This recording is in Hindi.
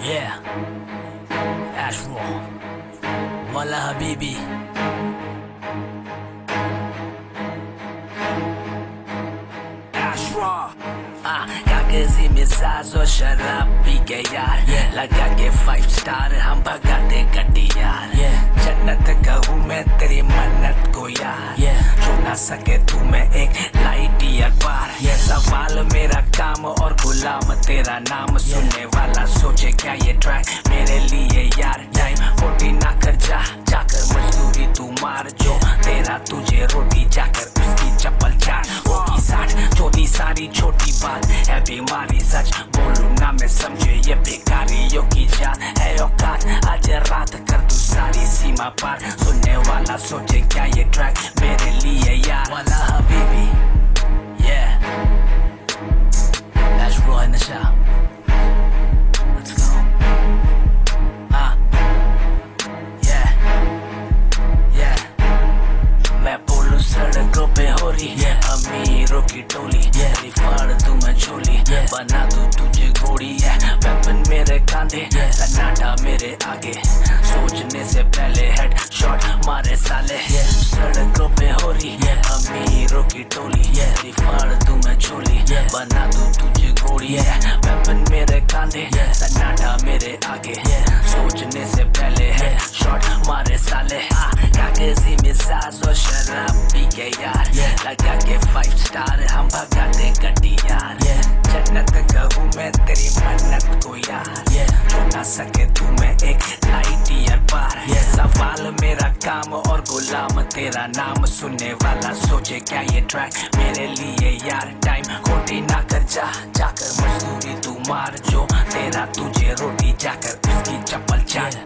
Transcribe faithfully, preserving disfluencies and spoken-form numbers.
Yeah, Ashraw, Walla Habibi. Ashraw. Ah, कागजी मिजाज और शराब पी के यार, yeah. लगा के फाइव स्टार हम भगाते गड्डी यार, yeah. जन्नत कहूँ मैं तेरी मन्नत को यार, yeah. छू ना सके तू मैं एक लाइट ईयर पार, yeah. सवाल मेरा काम और गुलाम तेरा नाम, yeah. सुनने वाला सोचे क्या ये ट्रैक मेरे लिए यार, टाइम खोटी ना कर जा, जाकर मजदूरी तू मार, जो तेरा तुझे रोटी जाकर उसकी चप्पल चार, होगी साठ चौथी सारी छोटी बात है बीमारी, सच बोलूं ना मैं समझे ये बेकारियों की जात है औकात, आज रात कर तू सारी सीमा पार, सुनने वाला सोचे क्या ये ट्रैक मेरे लिए यार, वाला Habibi, yeah, that's raw in the shop, let's go, ah, yeah, yeah, मैं बोलूं सड़कों पे हो रही yeah. अमीरों की टोली yeah. फाड़ दूं मैं झोली yeah. बना दूं तुझे घोड़ी yeah. वेपन मेरे कांधे yeah. सन्नाटा मेरे आगे, सोचने से पहले हेड शॉट मारे साले yeah. सड़कों पे हो रही yeah. अमीरों की टोली yeah. फाड़ दूं मैं झोली yeah. बना दूं तुझे घोड़ी yeah. वेपन मेरे कांधे yeah. सन्नाटा मेरे आगे yeah. सोचने से पहले हेड शॉट मारे साले ah. कागजी मिजाज और शराब पी के यार, yeah. लगा के फाइव स्टार हम भगाते गड्डी यार, yeah. जन्नत कहूँ मैं तेरी मन्नत को यार, yeah. छू ना सके तू मैं एक लाइट ईयर पार, yeah. सवाल मेरा काम और गुलाम तेरा नाम, सुनने वाला सोचे क्या ये ट्रैक मेरे लिए यार, टाइम खोटी ना कर जा, जाकर मजदूरी तू मार, जो तेरा तुझे रोटी जाकर उसकी चप्पल चाट, yeah.